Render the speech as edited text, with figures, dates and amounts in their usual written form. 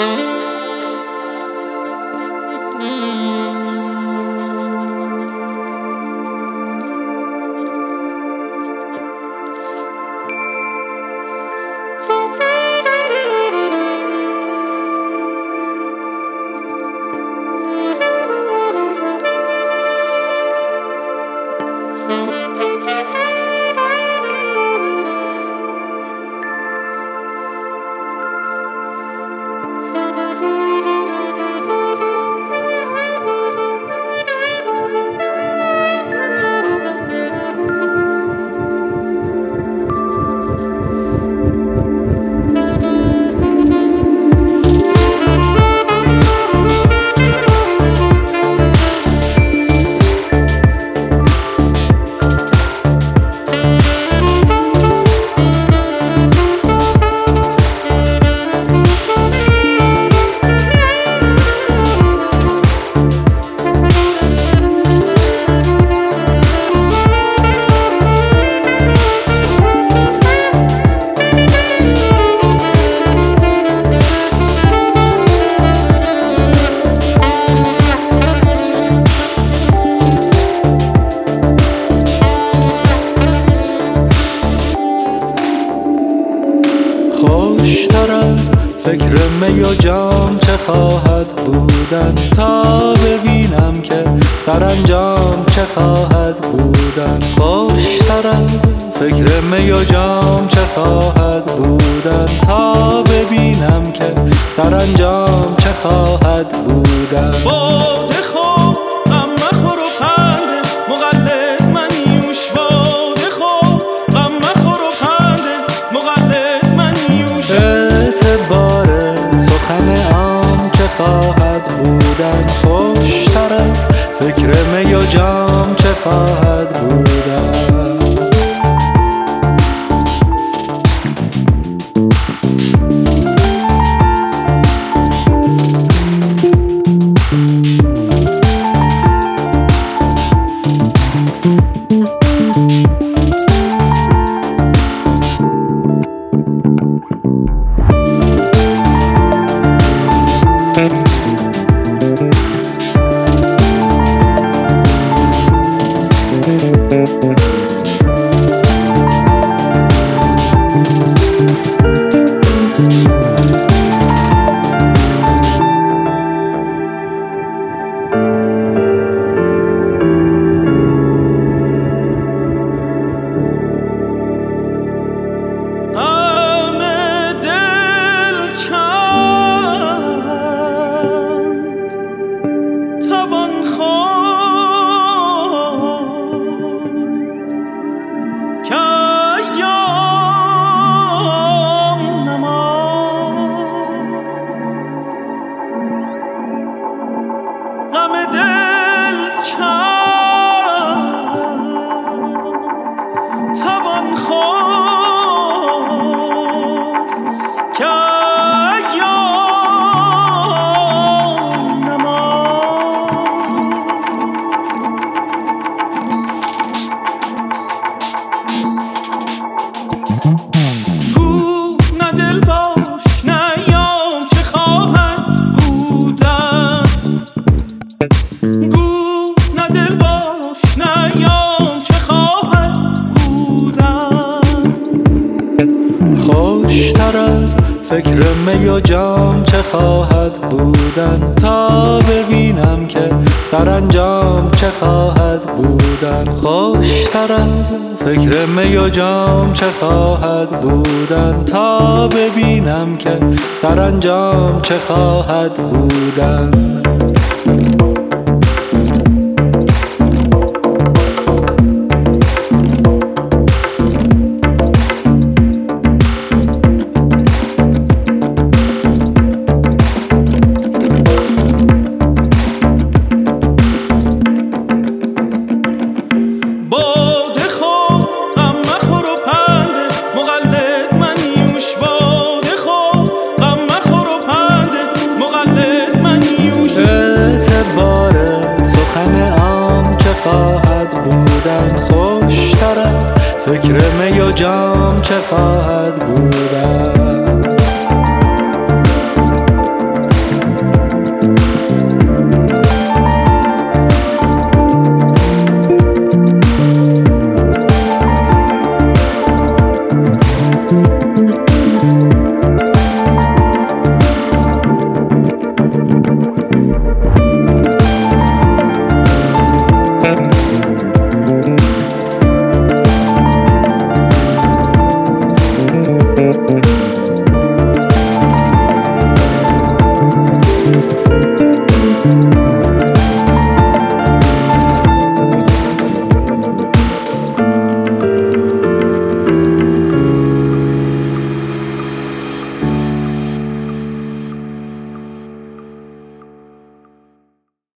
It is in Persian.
خوشتر از فکر می و جام چه خواهد بودن، تا ببینم که سرانجام چه خواهد بودن. خوشتر از فکر می و جام چه خواهد بودن، تا ببینم که سرانجام چه خواهد بودن. باده خور غم مخور و پنده مقلد منیوش، باده خور غم مخور و پنده مقلد منیوش. اعتبار سخن عام چه خواهد بودن، خوشتر از فکر می و جام چه خواهد بودن. خوشتر از فکر می و جام چه خواهد بودن، تا ببینم که سرانجام چه خواهد بودن. خوشتر از فکر می و جام چه خواهد بودن، تا ببینم که سرانجام چه خواهد بودن. خواهد بودن خوشتر از فکر می و جام چه خواهد بود.